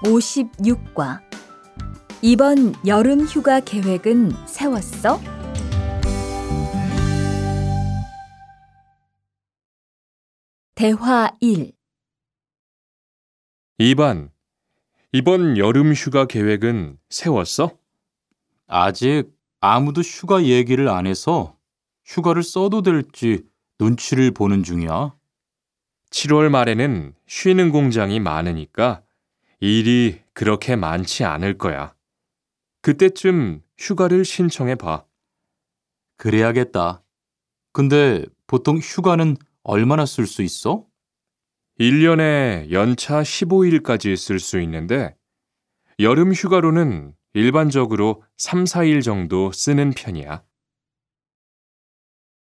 56과 이번 여름 휴가 계획은 세웠어? 대화 1. 2번. 이번 여름 휴가 계획은 세웠어? 아직 아무도 휴가 얘기를 안 해서 휴가를 써도 될지 눈치를 보는 중이야. 7월 말에는 쉬는 공장이 많으니까 일이 그렇게 많지 않을 거야. 그때쯤 휴가를 신청해 봐. 그래야겠다. 근데 보통 휴가는 얼마나 쓸 수 있어? 1년에 연차 15일까지 쓸 수 있는데 여름 휴가로는 일반적으로 3, 4일 정도 쓰는 편이야.